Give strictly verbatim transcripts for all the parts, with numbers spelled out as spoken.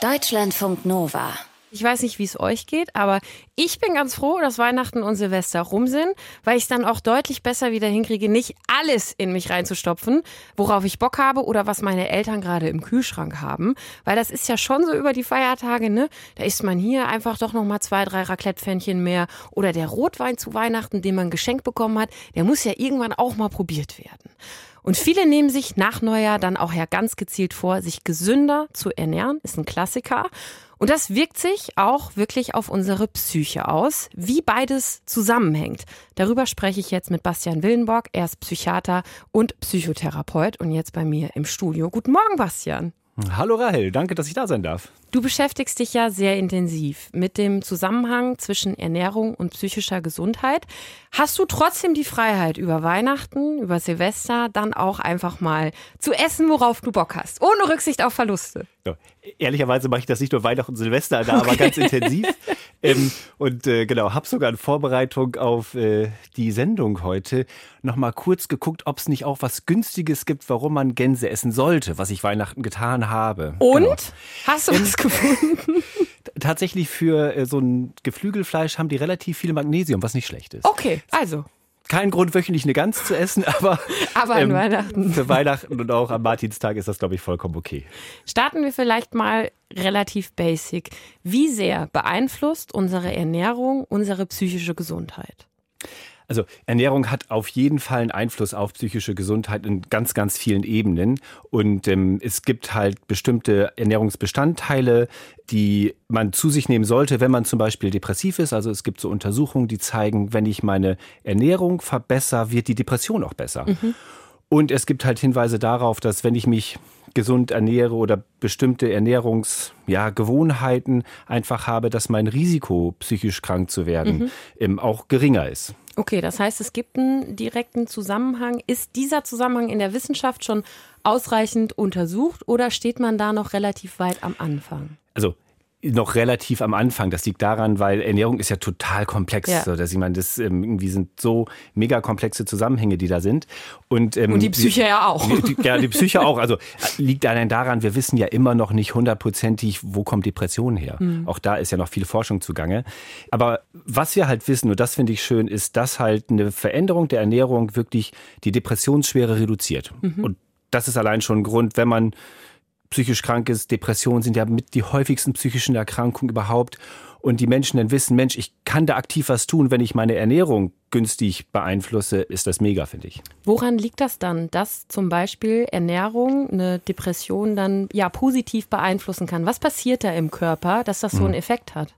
Deutschlandfunk Nova. Ich weiß nicht, wie es euch geht, aber ich bin ganz froh, dass Weihnachten und Silvester rum sind, weil ich es dann auch deutlich besser wieder hinkriege, nicht alles in mich reinzustopfen, worauf ich Bock habe oder was meine Eltern gerade im Kühlschrank haben. Weil das ist ja schon so über die Feiertage, ne? Da isst man hier einfach doch nochmal zwei, drei Raclette-Pfännchen mehr. Oder der Rotwein zu Weihnachten, den man geschenkt bekommen hat, der muss ja irgendwann auch mal probiert werden. Und viele nehmen sich nach Neujahr dann auch ja ganz gezielt vor, sich gesünder zu ernähren, ist ein Klassiker. Und das wirkt sich auch wirklich auf unsere Psyche aus, wie beides zusammenhängt. Darüber spreche ich jetzt mit Bastian Willenborg. Er ist Psychiater und Psychotherapeut und jetzt bei mir im Studio. Guten Morgen, Bastian. Hallo Rahel, danke, dass ich da sein darf. Du beschäftigst dich ja sehr intensiv mit dem Zusammenhang zwischen Ernährung und psychischer Gesundheit. Hast du trotzdem die Freiheit, über Weihnachten, über Silvester dann auch einfach mal zu essen, worauf du Bock hast, ohne Rücksicht auf Verluste? Ja, ehrlicherweise mache ich das nicht nur Weihnachten und Silvester, da okay. aber ganz intensiv. ähm, und äh, genau, habe sogar in Vorbereitung auf äh, die Sendung heute noch mal kurz geguckt, ob es nicht auch was Günstiges gibt, warum man Gänse essen sollte, was ich Weihnachten getan habe. Und? Genau. Hast du was ähm, gefunden? Tatsächlich für äh, so ein Geflügelfleisch haben die relativ viel Magnesium, was nicht schlecht ist. Okay, also. Kein Grund, wöchentlich eine Gans zu essen, aber, aber an ähm, Weihnachten. Für Weihnachten und auch am Martinstag ist das, glaube ich, vollkommen okay. Starten wir vielleicht mal relativ basic. Wie sehr beeinflusst unsere Ernährung unsere psychische Gesundheit? Also Ernährung hat auf jeden Fall einen Einfluss auf psychische Gesundheit in ganz, ganz vielen Ebenen. Und ähm, es gibt halt bestimmte Ernährungsbestandteile, die man zu sich nehmen sollte, wenn man zum Beispiel depressiv ist. Also es gibt so Untersuchungen, die zeigen, wenn ich meine Ernährung verbessere, wird die Depression auch besser. Mhm. Und es gibt halt Hinweise darauf, dass wenn ich mich gesund ernähre oder bestimmte Ernährungsgewohnheiten ja, einfach habe, dass mein Risiko, psychisch krank zu werden, mhm. ähm, auch geringer ist. Okay, das heißt, es gibt einen direkten Zusammenhang. Ist dieser Zusammenhang in der Wissenschaft schon ausreichend untersucht oder steht man da noch relativ weit am Anfang? Also noch relativ am Anfang. Das liegt daran, weil Ernährung ist ja total komplex. Ja. So, dass ich meine, das ähm, irgendwie sind so mega komplexe Zusammenhänge, die da sind. Und, ähm, Und die Psyche die, ja auch. Die, ja, die Psyche auch. Also liegt allein daran, wir wissen ja immer noch nicht hundertprozentig, wo kommt Depression her. Mhm. Auch da ist ja noch viel Forschung zugange. Aber was wir halt wissen, und das finde ich schön, ist, dass halt eine Veränderung der Ernährung wirklich die Depressionsschwere reduziert. Mhm. Und das ist allein schon ein Grund, wenn man psychisch krank ist. Depressionen sind ja mit die häufigsten psychischen Erkrankungen überhaupt. Und die Menschen dann wissen, Mensch, ich kann da aktiv was tun, wenn ich meine Ernährung günstig beeinflusse, ist das mega, finde ich. Woran liegt das dann, dass zum Beispiel Ernährung eine Depression dann ja positiv beeinflussen kann? Was passiert da im Körper, dass das so einen Effekt hat?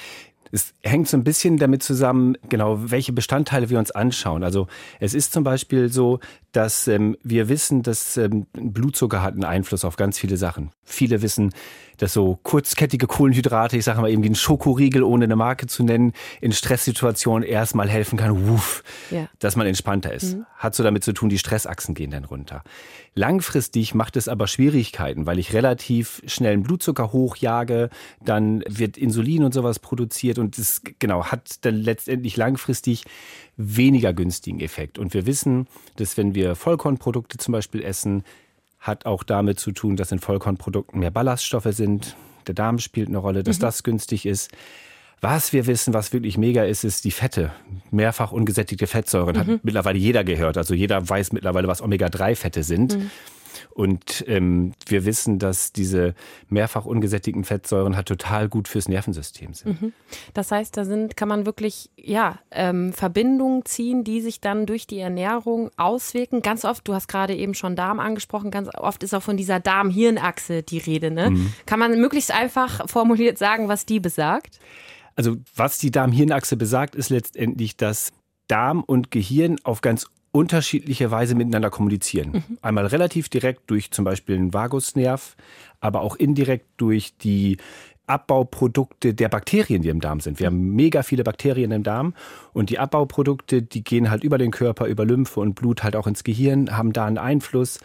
Es hängt so ein bisschen damit zusammen, genau, welche Bestandteile wir uns anschauen. Also es ist zum Beispiel so, dass ähm, wir wissen, dass ähm, Blutzucker hat einen Einfluss auf ganz viele Sachen. Viele wissen, dass so kurzkettige Kohlenhydrate, ich sage mal irgendwie ein Schokoriegel, ohne eine Marke zu nennen, in Stresssituationen erstmal helfen kann, wuff, ja. dass man entspannter ist. Mhm. Hat so damit zu tun, die Stressachsen gehen dann runter. Langfristig macht es aber Schwierigkeiten, weil ich relativ schnell einen Blutzucker hochjage, dann wird Insulin und sowas produziert und das genau hat dann letztendlich langfristig weniger günstigen Effekt. Und wir wissen, dass wenn wir Vollkornprodukte zum Beispiel essen, hat auch damit zu tun, dass in Vollkornprodukten mehr Ballaststoffe sind. Der Darm spielt eine Rolle, dass mhm. das günstig ist. Was wir wissen, was wirklich mega ist, ist die Fette. Mehrfach ungesättigte Fettsäuren, mhm. hat mittlerweile jeder gehört. Also jeder weiß mittlerweile, was Omega drei Fette sind. Mhm. Und ähm, wir wissen, dass diese mehrfach ungesättigten Fettsäuren halt total gut fürs Nervensystem sind. Mhm. Das heißt, da sind, kann man wirklich ja, ähm, Verbindungen ziehen, die sich dann durch die Ernährung auswirken. Ganz oft, du hast gerade eben schon Darm angesprochen, ganz oft ist auch von dieser Darm-Hirn-Achse die Rede. Ne? Mhm. Kann man möglichst einfach formuliert sagen, was die besagt? Also was die Darm-Hirn-Achse besagt, ist letztendlich, dass Darm und Gehirn auf ganz unterschiedliche Weise miteinander kommunizieren. Mhm. Einmal relativ direkt durch zum Beispiel den Vagusnerv, aber auch indirekt durch die Abbauprodukte der Bakterien, die im Darm sind. Wir haben mega viele Bakterien im Darm und die Abbauprodukte, die gehen halt über den Körper, über Lymphe und Blut halt auch ins Gehirn, haben da einen Einfluss.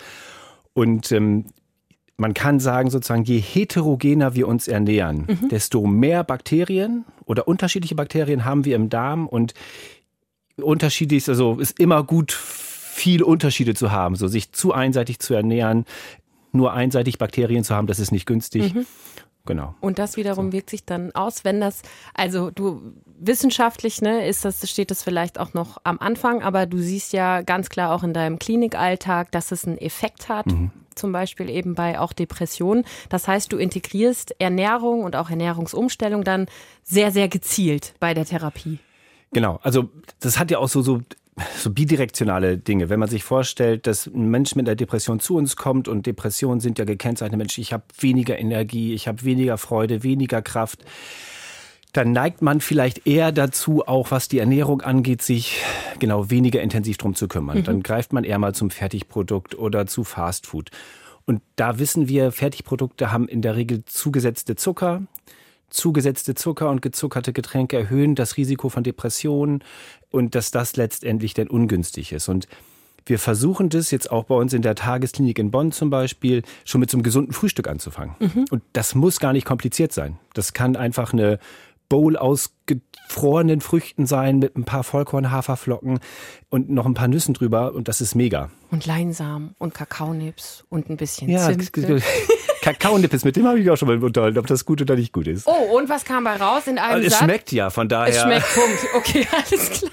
Und ähm, man kann sagen, sozusagen, je heterogener wir uns ernähren, mhm. desto mehr Bakterien oder unterschiedliche Bakterien haben wir im Darm und unterschiedlich, also ist immer gut, viele Unterschiede zu haben. So sich zu einseitig zu ernähren, nur einseitig Bakterien zu haben, das ist nicht günstig. Mhm. Genau. Und das wiederum so. wirkt sich dann aus, wenn das, also du wissenschaftlich, ne, ist das, steht das vielleicht auch noch am Anfang, aber du siehst ja ganz klar auch in deinem Klinikalltag, dass es einen Effekt hat, mhm. zum Beispiel eben bei auch Depressionen. Das heißt, du integrierst Ernährung und auch Ernährungsumstellung dann sehr, sehr gezielt bei der Therapie. Genau, also das hat ja auch so, so So bidirektionale Dinge. Wenn man sich vorstellt, dass ein Mensch mit einer Depression zu uns kommt und Depressionen sind ja gekennzeichnet, Mensch, ich habe weniger Energie, ich habe weniger Freude, weniger Kraft, dann neigt man vielleicht eher dazu, auch was die Ernährung angeht, sich genau weniger intensiv drum zu kümmern. Mhm. Dann greift man eher mal zum Fertigprodukt oder zu Fastfood. Und da wissen wir, Fertigprodukte haben in der Regel zugesetzte Zucker. Zugesetzte Zucker und gezuckerte Getränke erhöhen das Risiko von Depressionen und dass das letztendlich dann ungünstig ist. Und wir versuchen das jetzt auch bei uns in der Tagesklinik in Bonn zum Beispiel schon mit so einem gesunden Frühstück anzufangen. Mhm. Und das muss gar nicht kompliziert sein. Das kann einfach eine Bowl aus gefrorenen Früchten sein mit ein paar Vollkorn-Haferflocken und noch ein paar Nüssen drüber und das ist mega. Und Leinsamen und Kakaonips und ein bisschen ja, Zimt. Kakaonips, mit dem habe ich mich auch schon mal unterhalten, ob das gut oder nicht gut ist. Oh, und was kam bei raus in einem Es Satz? schmeckt ja, von daher. Es schmeckt, Punkt. Okay, alles klar.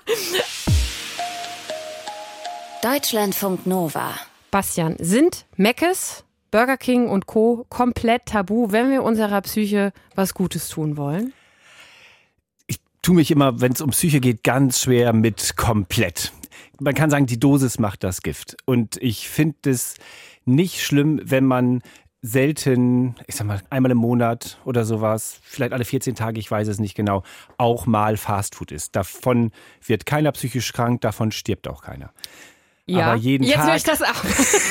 Deutschlandfunk Nova. Bastian, sind Mc's, Burger King und Co. komplett tabu, wenn wir unserer Psyche was Gutes tun wollen? Ich tue mich immer, wenn es um Psyche geht, ganz schwer mit komplett. Man kann sagen, die Dosis macht das Gift. Und ich finde es nicht schlimm, wenn man selten, ich sag mal, einmal im Monat oder sowas, vielleicht alle vierzehn Tage, ich weiß es nicht genau, auch mal Fastfood isst. Davon wird keiner psychisch krank, davon stirbt auch keiner. Ja, aber jeden jetzt Tag, höre ich das auch.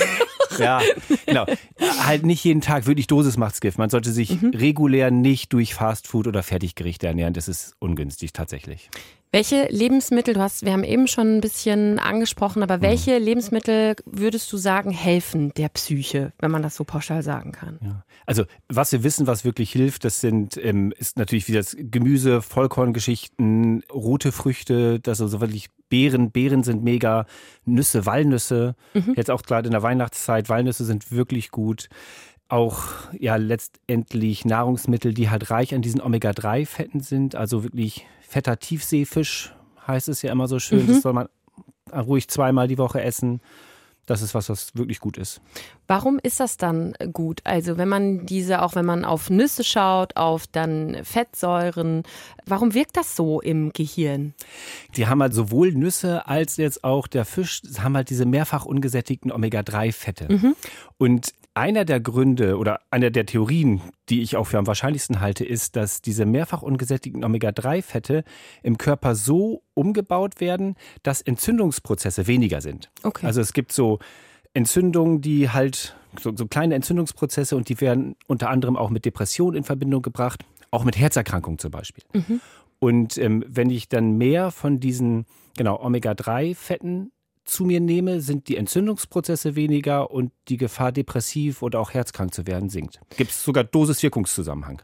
Ja, genau. Halt nicht jeden Tag, wirklich Dosis macht's Gift. Man sollte sich mhm. regulär nicht durch Fastfood oder Fertiggerichte ernähren. Das ist ungünstig tatsächlich. Welche Lebensmittel, du hast, wir haben eben schon ein bisschen angesprochen, aber welche mhm. Lebensmittel würdest du sagen, helfen der Psyche, wenn man das so pauschal sagen kann? Ja. Also was wir wissen, was wirklich hilft, das sind ähm, ist natürlich wie das Gemüse, Vollkorngeschichten, rote Früchte, das also wirklich Beeren, Beeren sind mega, Nüsse, Walnüsse, mhm. jetzt auch gerade in der Weihnachtszeit, Walnüsse sind wirklich gut. Auch ja letztendlich Nahrungsmittel, die halt reich an diesen Omega drei Fetten sind, also wirklich fetter Tiefseefisch, heißt es ja immer so schön, mhm. das soll man ruhig zweimal die Woche essen. Das ist was, was wirklich gut ist. Warum ist das dann gut? Also wenn man diese, auch wenn man auf Nüsse schaut, auf dann Fettsäuren, warum wirkt das so im Gehirn? Die haben halt sowohl Nüsse als jetzt auch der Fisch, haben halt diese mehrfach ungesättigten Omega drei Fette. Mhm. Und einer der Gründe oder einer der Theorien, die ich auch für am wahrscheinlichsten halte, ist, dass diese mehrfach ungesättigten Omega drei Fette im Körper so umgebaut werden, dass Entzündungsprozesse weniger sind. Okay. Also es gibt so Entzündungen, die halt, so, so kleine Entzündungsprozesse und die werden unter anderem auch mit Depressionen in Verbindung gebracht, auch mit Herzerkrankungen zum Beispiel. Mhm. Und ähm, wenn ich dann mehr von diesen genau Omega drei Fetten zu mir nehme, sind die Entzündungsprozesse weniger und die Gefahr, depressiv oder auch herzkrank zu werden, sinkt. Gibt es sogar Dosis-Wirkungszusammenhang.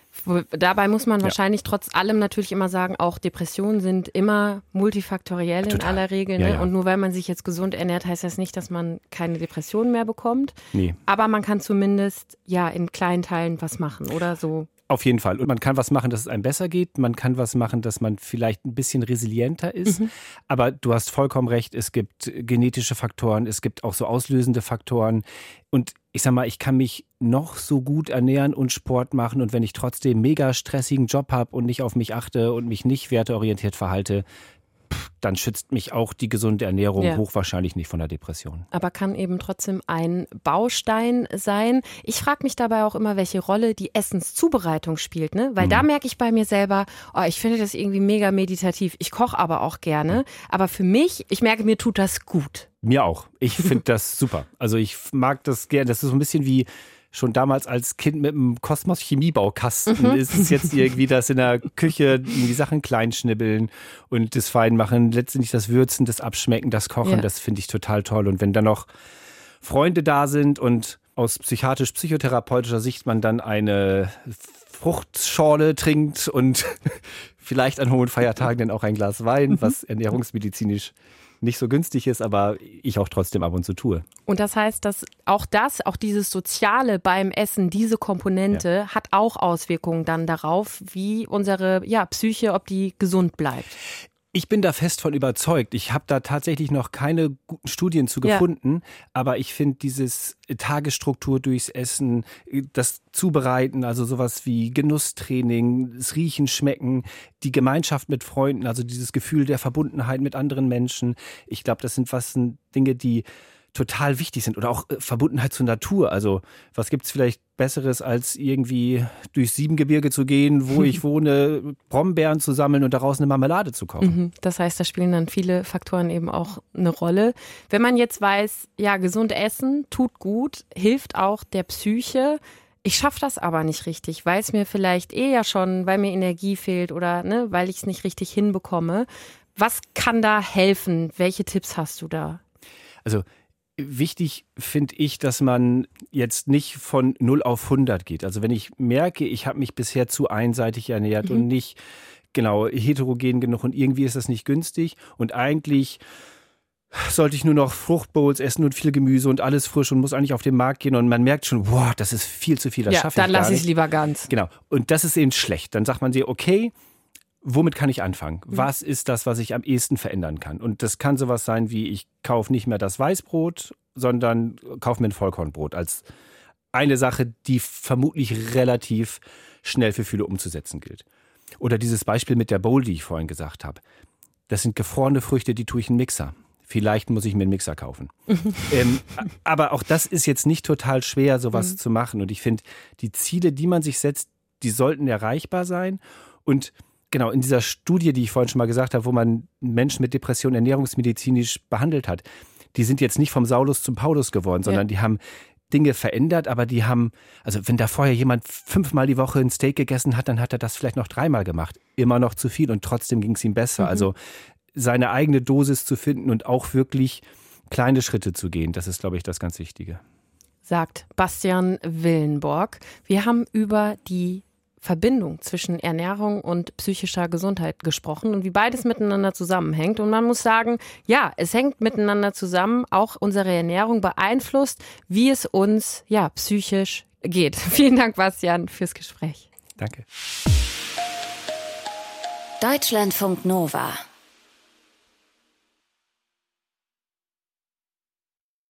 Dabei muss man ja. wahrscheinlich trotz allem natürlich immer sagen, auch Depressionen sind immer multifaktoriell Total. in aller Regel. Ne? Ja, ja. Und nur weil man sich jetzt gesund ernährt, heißt das nicht, dass man keine Depressionen mehr bekommt. Nee. Aber man kann zumindest ja in kleinen Teilen was machen oder so. Auf jeden Fall. Und man kann was machen, dass es einem besser geht. Man kann was machen, dass man vielleicht ein bisschen resilienter ist. Mhm. Aber du hast vollkommen recht, es gibt genetische Faktoren, es gibt auch so auslösende Faktoren. Und ich sag mal, ich kann mich noch so gut ernähren und Sport machen. Und wenn ich trotzdem mega stressigen Job habe und nicht auf mich achte und mich nicht werteorientiert verhalte, dann schützt mich auch die gesunde Ernährung ja. hochwahrscheinlich nicht von der Depression. Aber kann eben trotzdem ein Baustein sein. Ich frage mich dabei auch immer, welche Rolle die Essenszubereitung spielt, ne? Weil mhm. da merke ich bei mir selber, oh, ich finde das irgendwie mega meditativ. Ich koche aber auch gerne. Aber für mich, ich merke, mir tut das gut. Mir auch. Ich finde das super. Also ich mag das gerne. Das ist so ein bisschen wie schon damals als Kind mit einem Kosmos-Chemiebaukasten mhm. ist es jetzt irgendwie das in der Küche, die Sachen klein schnibbeln und das fein machen. Letztendlich das Würzen, das Abschmecken, das Kochen, ja. das finde ich total toll. Und wenn dann noch Freunde da sind und aus psychiatrisch-psychotherapeutischer Sicht man dann eine Fruchtschorle trinkt und vielleicht an hohen Feiertagen dann auch ein Glas Wein, mhm. was ernährungsmedizinisch nicht so günstig ist, aber ich auch trotzdem ab und zu tue. Und das heißt, dass auch das, auch dieses Soziale beim Essen, diese Komponente ja. hat auch Auswirkungen dann darauf, wie unsere ja, Psyche, ob die gesund bleibt. Ich bin da fest von überzeugt. Ich habe da tatsächlich noch keine guten Studien zu gefunden, ja. aber ich finde dieses Tagesstruktur durchs Essen, das Zubereiten, also sowas wie Genusstraining, das Riechen, Schmecken, die Gemeinschaft mit Freunden, also dieses Gefühl der Verbundenheit mit anderen Menschen. Ich glaube, das sind was sind Dinge, die total wichtig sind. Oder auch Verbundenheit zur Natur. Also was gibt's vielleicht Besseres, als irgendwie durchs Siebengebirge zu gehen, wo ich wohne, Brombeeren zu sammeln und daraus eine Marmelade zu kochen. Das heißt, da spielen dann viele Faktoren eben auch eine Rolle. Wenn man jetzt weiß, ja, gesund essen tut gut, hilft auch der Psyche. Ich schaffe das aber nicht richtig, weil es mir vielleicht eh ja schon, weil mir Energie fehlt oder ne, weil ich es nicht richtig hinbekomme. Was kann da helfen? Welche Tipps hast du da? Also wichtig finde ich, dass man jetzt nicht von null auf hundert geht. Also wenn ich merke, ich habe mich bisher zu einseitig ernährt mhm. und nicht genau heterogen genug und irgendwie ist das nicht günstig und eigentlich sollte ich nur noch Fruchtbowls essen und viel Gemüse und alles frisch und muss eigentlich auf den Markt gehen und man merkt schon, wow, das ist viel zu viel, das ja, schaffe ich gar nicht. Dann lasse ich es lieber ganz. Genau. Und das ist eben schlecht. Dann sagt man sich, okay, womit kann ich anfangen? Was ist das, was ich am ehesten verändern kann? Und das kann sowas sein wie, ich kaufe nicht mehr das Weißbrot, sondern kaufe mir ein Vollkornbrot als eine Sache, die vermutlich relativ schnell für viele umzusetzen gilt. Oder dieses Beispiel mit der Bowl, die ich vorhin gesagt habe. Das sind gefrorene Früchte, die tue ich in den Mixer. Vielleicht muss ich mir einen Mixer kaufen. ähm, aber auch das ist jetzt nicht total schwer, sowas mhm. zu machen. Und ich finde, die Ziele, die man sich setzt, die sollten erreichbar sein. Und genau, in dieser Studie, die ich vorhin schon mal gesagt habe, wo man Menschen mit Depression ernährungsmedizinisch behandelt hat, die sind jetzt nicht vom Saulus zum Paulus geworden, sondern ja. die haben Dinge verändert, aber die haben, also wenn da vorher jemand fünfmal die Woche ein Steak gegessen hat, dann hat er das vielleicht noch dreimal gemacht. Immer noch zu viel und trotzdem ging es ihm besser. Mhm. Also seine eigene Dosis zu finden und auch wirklich kleine Schritte zu gehen, das ist, glaube ich, das ganz Wichtige. Sagt Bastian Willenborg. Wir haben über die Verbindung zwischen Ernährung und psychischer Gesundheit gesprochen und wie beides miteinander zusammenhängt. Und man muss sagen, ja, es hängt miteinander zusammen. Auch unsere Ernährung beeinflusst, wie es uns ja psychisch geht. Vielen Dank, Bastian, fürs Gespräch. Danke. Deutschlandfunk Nova.